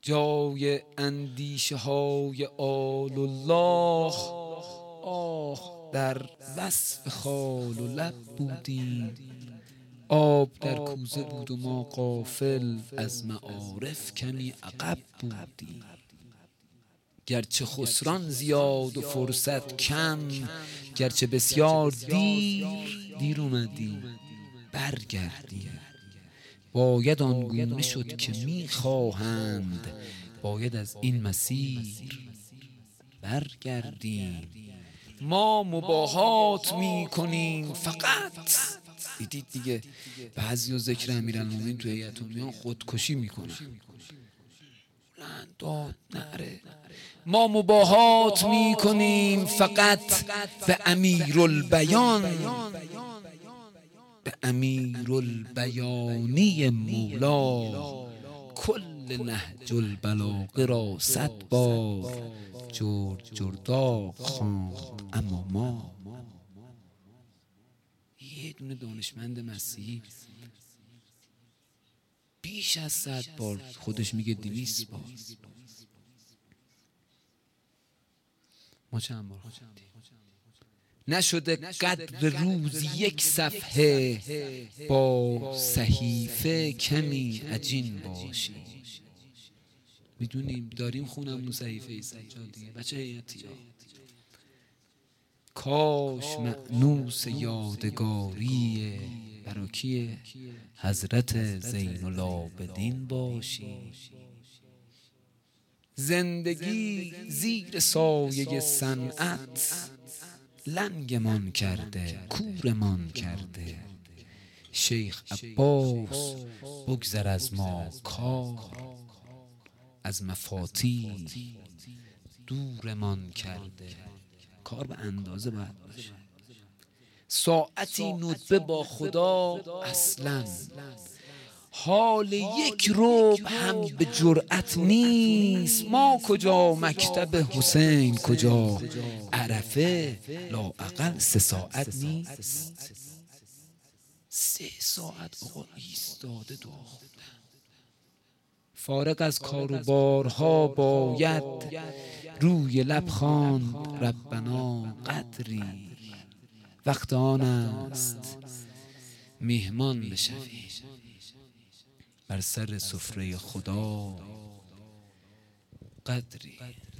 جای اندیشه های آل الله. آه در وصف خال و لب بودیم، آب در کوزه بود و ما غافل از معارف کمی عقب بودیم. گرچه خسران زیاد و فرصت کم، گرچه بسیار دیر اومدیم، برگردیم. باید آنگونه شد که میخواهند، باید از این مسیر برگردیم. ما مباهات میکنیم فقط. دیدید دیگه بعضی و ذکر امیرالمومنین تو هیئت المیان خودکشی میکنن، داد نره. ما مباهات میکنیم فقط به امیرالبیان، به امیرالبیانی مولا. کل نهج البلاغه را 100 بار جرد خواند، اما ما یه دونه دانشمند مسیحی بیش از 100 بار، خودش میگه 200 بار. ما چند بار خوندیم؟ نشده قدر روز یک صفحه، با صحیفه کمی عجین باشی. میدونیم داریم خونمون صحیفه سجادیه بچه هیئتی ها. کاش مأنوس یادگاری برا کیه؟ حضرت زین العابدین باشی. زندگی زیر سایه صنعت لنگمان کرده، کورمان کرده. شیخ عباس بگذر از ما کار، از مفاتیح دورمان کرده. کار به اندازه باید باشه. ساعتی ندبه با خدا اصلا، حال یک ربع هم به جرأت نیست. ما کجا مکتب حسین، کجا عرفه، لااقل 3 ساعت نیست. 3 ساعت آقا ایستاده دعا خوندن. فارغ از کار و بارها باید روی لب خواند ربنا قدری. وقت آن است میهمان بشوی بر سر سفره خدا قدری.